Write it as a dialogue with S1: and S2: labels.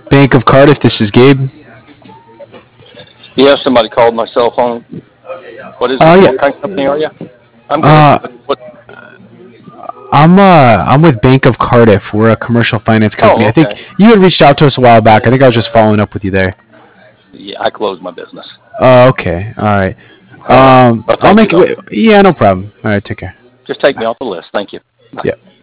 S1: Bank of Cardiff, this is Gabe.
S2: Yeah, somebody called my cell phone. What is
S1: Oh
S2: it?
S1: yeah.
S2: What kind of company are you? I'm good.
S1: Uh,
S2: What?
S1: I'm with Bank of Cardiff. We're a commercial finance company.
S2: Oh,
S1: I think
S2: okay.
S1: you had reached out to us a while back. I think I was just following up with you there.
S2: Yeah, I closed my business.
S1: Oh, okay. All right.
S2: All right. Well,
S1: I'll
S2: thank you,
S1: make
S2: though.
S1: it. Yeah, no problem. All right, take care.
S2: Just take me off the list. Thank you. Bye.
S1: Yeah.